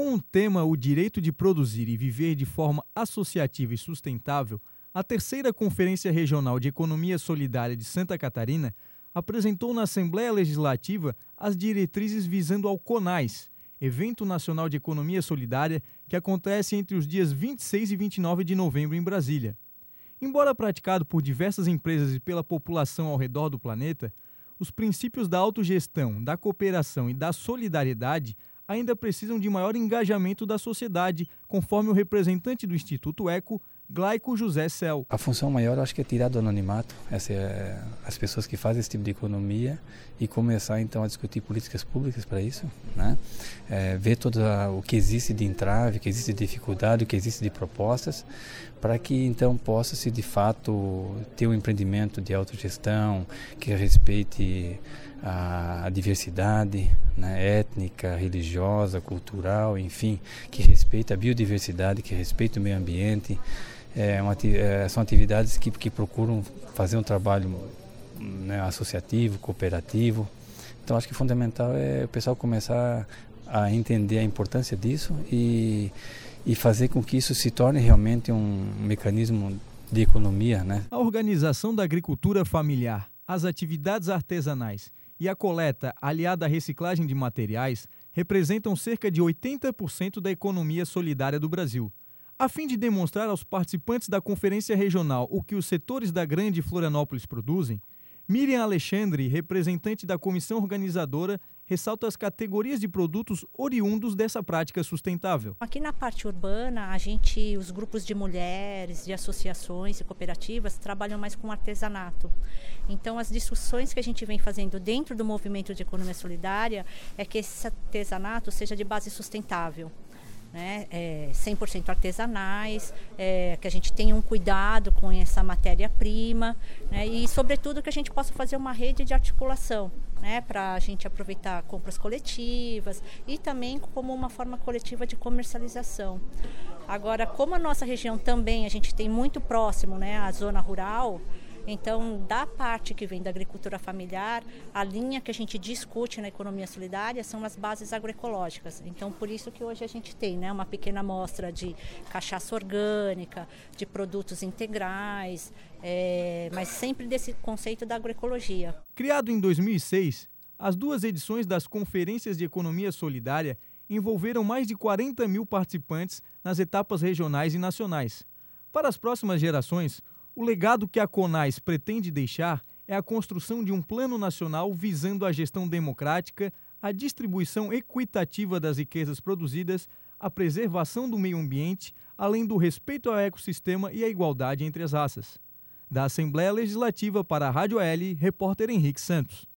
Com o tema O Direito de Produzir e Viver de Forma Associativa e Sustentável, a terceira Conferência Regional de Economia Solidária de Santa Catarina apresentou na Assembleia Legislativa as diretrizes visando ao CONAS, Evento Nacional de Economia Solidária, que acontece entre os dias 26 e 29 de novembro em Brasília. Embora praticado por diversas empresas e pela população ao redor do planeta, os princípios da autogestão, da cooperação e da solidariedade ainda precisam de maior engajamento da sociedade, conforme o representante do Instituto Eco, Glaico José Cel. A função maior, eu acho que é tirar do anonimato as pessoas que fazem esse tipo de economia e começar então a discutir políticas públicas para isso, né? Ver todo o que existe de entrave, o que existe de dificuldade, o que existe de propostas, para que então possa-se de fato ter um empreendimento de autogestão que respeite a diversidade, né, étnica, religiosa, cultural, enfim, que respeite a biodiversidade, que respeite o meio ambiente. São atividades que procuram fazer um trabalho, né, associativo, cooperativo. Então acho que o fundamental é o pessoal começar a entender a importância disso e fazer com que isso se torne realmente um mecanismo de economia, né? A organização da agricultura familiar, as atividades artesanais e a coleta, aliada à reciclagem de materiais, representam cerca de 80% da economia solidária do Brasil. A fim de demonstrar aos participantes da Conferência Regional o que os setores da Grande Florianópolis produzem, Miriam Alexandre, representante da comissão organizadora, ressalta as categorias de produtos oriundos dessa prática sustentável. Aqui na parte urbana, os grupos de mulheres, de associações e cooperativas trabalham mais com artesanato. Então, as discussões que a gente vem fazendo dentro do movimento de economia solidária é que esse artesanato seja de base sustentável. 100% artesanais, que a gente tenha um cuidado com essa matéria-prima, né, e sobretudo que a gente possa fazer uma rede de articulação, né, para a gente aproveitar compras coletivas e também como uma forma coletiva de comercialização. Agora, como a nossa região também a gente tem muito próximo, né, a zona rural, então, da parte que vem da agricultura familiar, a linha que a gente discute na economia solidária são as bases agroecológicas. Então, por isso que hoje a gente tem, né, uma pequena amostra de cachaça orgânica, de produtos integrais, mas sempre desse conceito da agroecologia. Criado em 2006, as duas edições das Conferências de Economia Solidária envolveram mais de 40 mil participantes nas etapas regionais e nacionais. Para as próximas gerações, o legado que a CONAS pretende deixar é a construção de um plano nacional visando a gestão democrática, a distribuição equitativa das riquezas produzidas, a preservação do meio ambiente, além do respeito ao ecossistema e a igualdade entre as raças. Da Assembleia Legislativa para a Rádio L, repórter Henrique Santos.